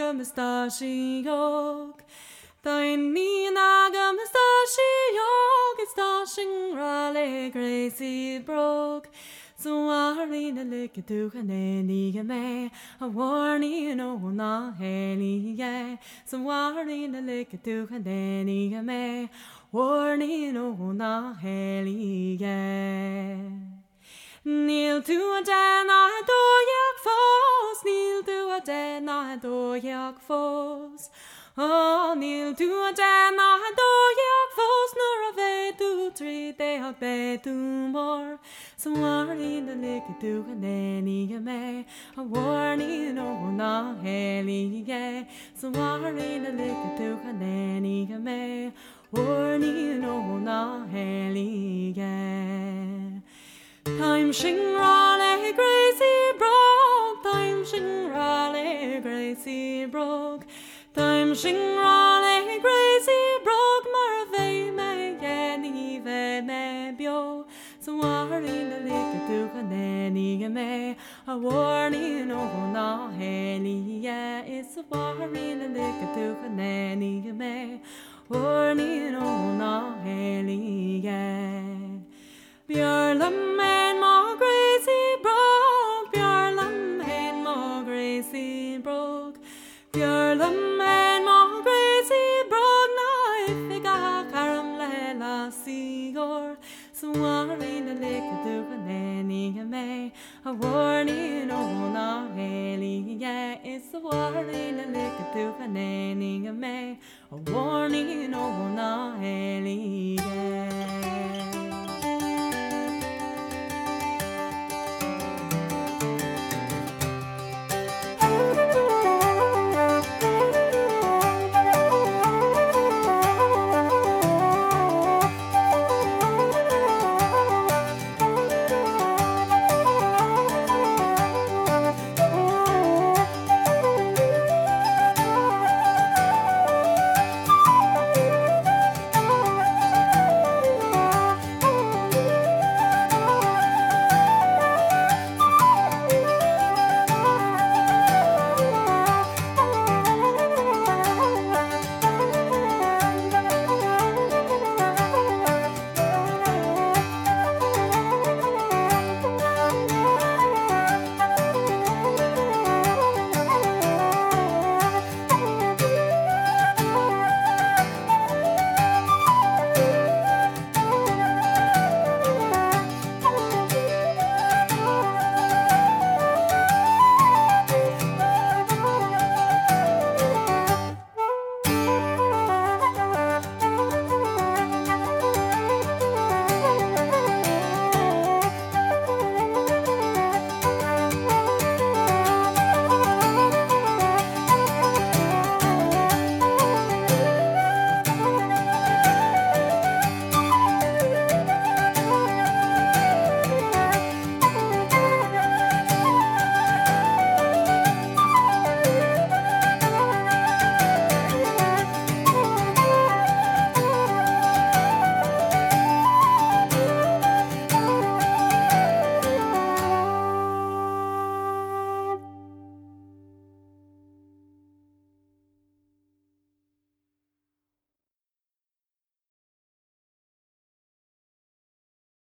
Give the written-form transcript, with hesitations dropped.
mustachio. Tiny naga mustachio, it's dashing raleigh gracie broke. So I read a lick to Canadian may a warning no na heli ye. So I read a lick to Canadian may warning no na heli ye. Kneel to a den I do yak foes, kneel to a den I do yak foes. Oh, kneel to a den I do yak foes, nor a way to 3 day out bay 2 more. So I in the lick to a nanny may a warning no na heli ye. So I in the lick to a nanny may warning no na heli ye. Time shing raleigh gracie broke, time shing raleigh gracie broke, time shing raleigh gracie broke, marve me yenny ve me bio. So I in the lick to a nanny me a warning no na heli yeah. It's a warning the lick to a nanny me warning no na heli yeah. Björlum and more gracie broke, Björlum and more gracie broke, Björlum and more gracie broke. Now if I got caram lela seagore, so I in the lick to a nanny may a warning on a heli yeah. It's a warning the lick to a nanny may a warning on a heli yeah.